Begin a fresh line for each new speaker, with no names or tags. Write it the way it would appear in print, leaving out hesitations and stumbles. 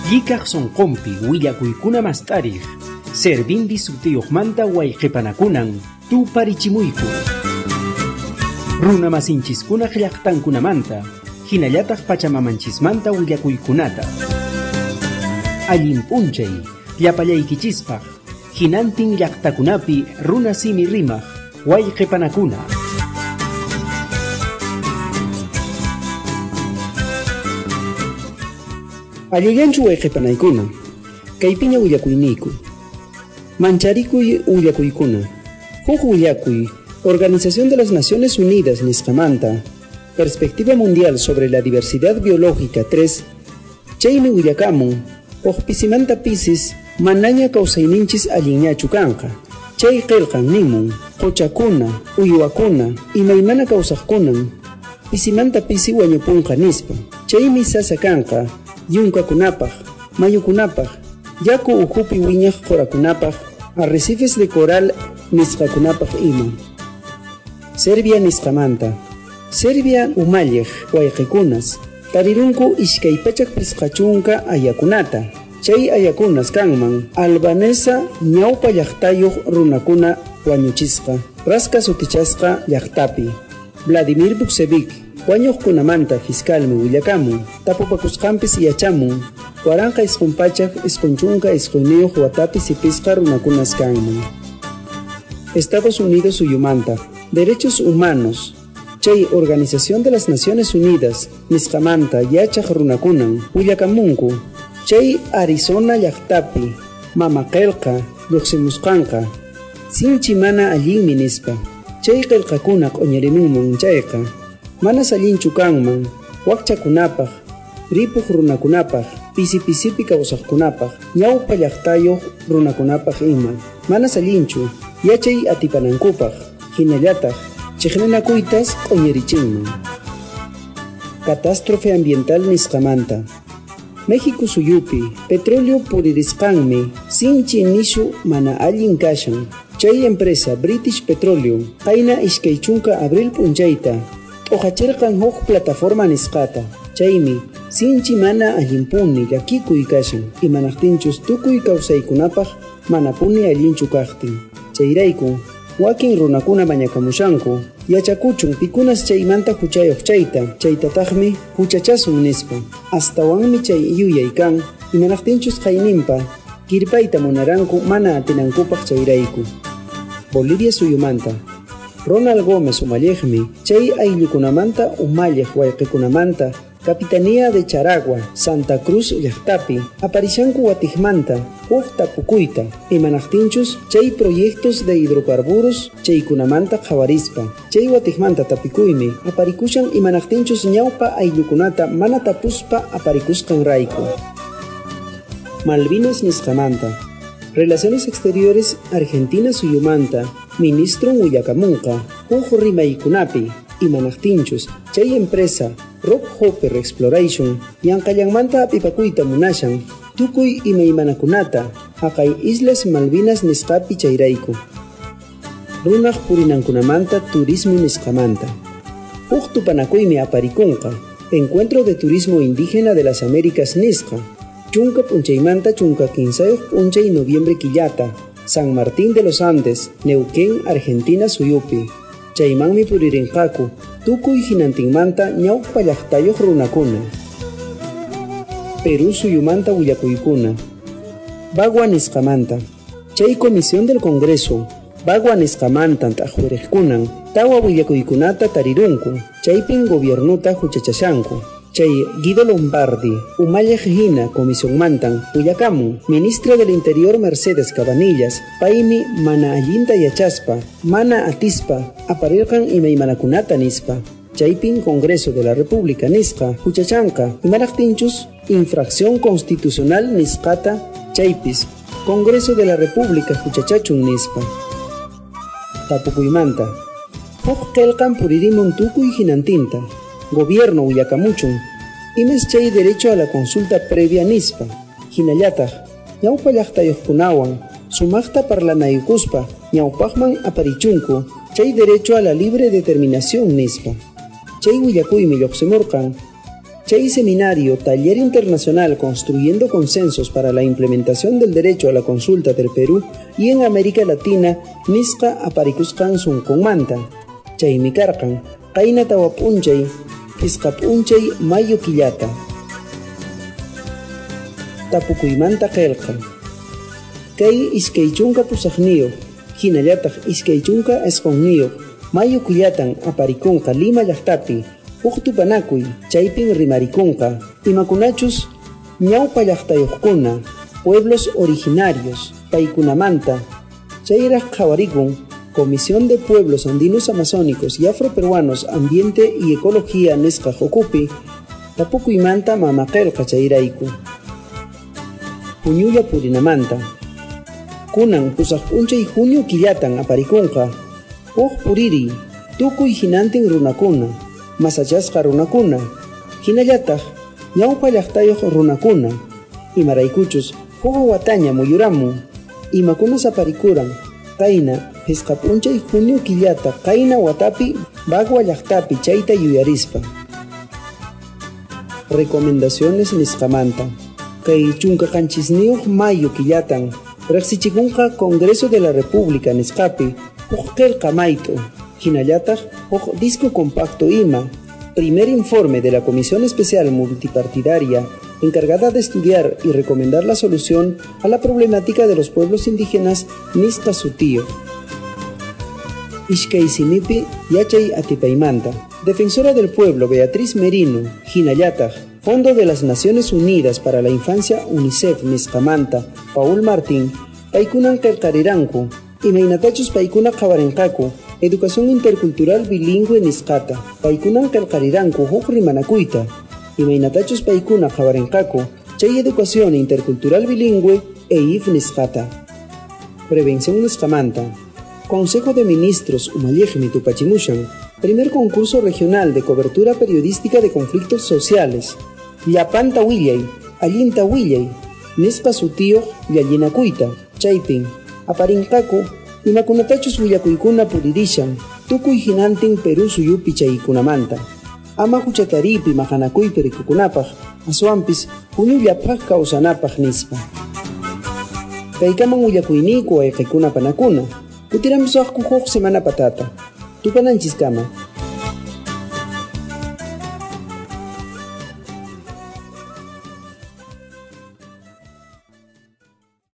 Yikaq sonqonpi willakuykuna mastarij, servindi sutiyuqmanta wayqipanakunan tuparichimuyku. Runa masinchiskuna llaqtankunamanta, hinallataq pachamamanchismanta willakuykunata. Allin p'unchay, llapallaykichispa, hinantin llaqtakunapi runa simi rimaq, wayqipanakuna.
Allullanchu wayqipanaykuna, kaypiña willakuyniku. Mancharikuy willakuykuna. Huk willakuy, Organización de las Naciones Unidas nisqamanta, Perspectiva Mundial sobre la Diversidad Biológica 3, chaymi willakamun, pisimanta pisis, manaña kawsayninchis allinñachu kanqa. Chay qillqan nimun, quchakuna, uywakuna, imaymana kawsaqkunan, pisimanta pisi wañupunqa nispa. Chaymi sasa kanqa, yunkakunapaq, mayukunapaq, yaku uhupi wiñaq qorakunapaq, arrecifes de coral nisqakunapaq ima. Serbia nisqamanta. Serbia umalliq wayqikunas, tarirunku iskaypachak pisqachunka ayakunata. Chay ayakunas kanman, albanesa ñawpa llaqtayuq runakuna wañuchisqa, rasqa sutichasqa llaqtapi. Vladimir Buksevik, wañuqkunamanta fiscalmi willakamun, tapupakusqanpis yachamun, waranqa isqunpachak isqunchunka isquyniyuq watapi sipisqa runakunas kanman. Estados Unidos suyumanta, Derechos Humanos, chay Organización de las Naciones Unidas, nisqamanta yachaq runakunan, willakamunku, chay Arizona llaqtapi, mamaqelqa, lluqsimusqanqa, sinchi mana allinmi nispa, chay qillqakuna q'uñirimunman chayqa, mana sallinchu kanman, wakchakunapaq, ripuq runakunapaq, pisi-pisipi kawsaqkunapaq, ñawpa llaqtayuq runakunapaq ima, mana sallinchu, yachay atipanankupaq, hinallataq, chiqninakuytas q'uñirichinman. Catástrofe ambiental nisqamanta. México suyupi, petróleo puririsqanmi, sinchi nishu mana allin kashan. Chay empresa British Petroleum, qayna iskaychunka abril p'unchayta, t'uqachirqan huk plataforma nisqata. Chaymi, sinchi mana allinpuni llakikuy kashan, imanaqtinchus tukuy kawsaykunapaq manapuni allinchu kaqtin. Chayrayku, wakin runakuna mañakamushanku, yachakuchun pikunas chaymanta huchayuq chayta, chaytataqmi huchachasun nispa. Astawanmi chay yuyaykan, imanaqtinchus qayninpa, kirpayta munaranku mana atinankupaq chayrayku. Bolivia suyumanta. Ronald Gómez umalliqmi, chay ayllukunamanta umalliq wayqikunamanta, Capitanía de Charagua, Santa Cruz llaqtapi, aparishanku watijmanta, huk tapukuyta, imanaqtinchus chay proyectos de hidrocarburos chaykunamanta qhawarispa. Chay watijmanta tapikuymi, aparikushan imanaqtinchus ñawpa ayllukunata mana tapuspa aparikusqan rayku. Malvinas nisqamanta. Relaciones Exteriores Argentina suyumanta, Ministro willakamunqa, huk rimaykunapi, imanaqtinchus chay empresa Rockhopper Exploration yanqallanmanta apipakuyta munashan, tukuy imaymanakunata, haqay Islas Malvinas nisqapi chayrayku. Runaq purinankunamanta turismo nisqamanta. Huk tupanakuymi aparikunqa, Encuentro de Turismo Indígena de las Américas nisqa, chunka p'unchaymanta chunka kinsayuq p'unchay noviembre killata, San Martín de los Andes, Neuquén, Argentina suyupi. Chaymanmi puririnqaku, tukuy hinantinmanta ñawpa llaqtayuq runakuna. Perú suyumanta willakuykuna. Bagua nisqamanta. Chay Comisión del Congreso, Bagua nisqamanta t'aqwiriqkunan, tawa willakuykunata tarirunku, chaypin gobiernuta huchachashanku. Chay Guido Lombardi, umalliq hina comisionmantan, willakamun, Ministra del Interior Mercedes Cabanillas, paymi mana allinta yachaspa, mana atispa, aparirqan imaymanakunata nispa. Chaypin Congreso de la República nisqa, huchachanqa, imanaqtinchus, infracción constitucional nisqata, chaypis, Congreso de la República huchachachun nispa. Tapukuymanta. Huk qillqan puririmun tukuy hinantinta. Gobierno willakamuchun, imas chay derecho a la consulta previa nispa, hinallataq, ñawpa llaqtayuqkunawan, sumaqta parlanaykuspa, ñawpaqman aparichunku, chay derecho a la libre determinación nispa. Chay willakuymi lluqsimurqan, Chay seminario Taller Internacional Construyendo Consensos para la Implementación del Derecho a la Consulta del Perú y en América Latina nisqa aparicusqan sunqunmanta. Chaymi karqan qayna tawapunchay pisqapunchay mayu killata. Tapukuymanta qillqa. Kay iskay chunka pusaqniyuq, hinallataq iskay chunka esqunniyuq mayu killatan aparikunqa Lima llaqtapi huk tupanakuy chaypin rimarikunqa imakunachus ñawpa llaqtayuqkuna pueblos originarios paykunamanta chayraq qhawarikun Comisión de Pueblos Andinos Amazónicos y Afroperuanos Ambiente y Ecología nisqa hukupi tapukuymanta mamaqillqa chayrayku. Puñulla purinamanta kunan pusaqp'unchay junio killatan aparikunqa huk puriri tukuy hinantin runakuna masachasqa runakuna hinallataq ñawpa llaqtayuq runakuna imaraykuchus huk wataña muyuramun imakunas aparikuran qayna pisqap'unchay junio killata qayna watapi Bagua llaqtapi chayta yuyarispa. Recomendaciones nisqamanta kay chunka qanchisniyuq mayu killatan riqsichikunqa Congreso de la República nisqapi huk qillqa maytu hinallataq huk disco compacto ima primer informe de la Comisión Especial Multipartidaria encargada de estudiar y recomendar la solución a la problemática de los pueblos indígenas nisqa sutío. Ishkay simipi yachay atipaymanta Defensora del Pueblo Beatriz Merino hinallataq Fondo de las Naciones Unidas para la Infancia UNICEF nisqamanta Paul Martín paykunan qillqariranku imaynatachus paykuna qhawarinqaku Educación Intercultural Bilingüe nisqata paykunan qillqariranku huk rimanakuyta imaynatachus paykuna qhawarinqaku chay Educación Intercultural Bilingüe EIF nisqata. Prevención nisqamanta Consejo de Ministros umalliqmi tupachimushan Primer Concurso Regional de Cobertura Periodística de Conflictos Sociales llapanta willay allinta willay nisqa sutiyuq llallinakuyta chaypin aparinqaku imakunatachus willakuykuna puririshan tukuy hinantin Perú suyupi chaykunamanta ama huchataripi maqanakuypi rikukunapaq aswanpis puñullapaq kawsanapaq nispa. Kaykaman willakuyniku ayqikuna panakuna kutiramusaqku huk semana patata tupananchiskama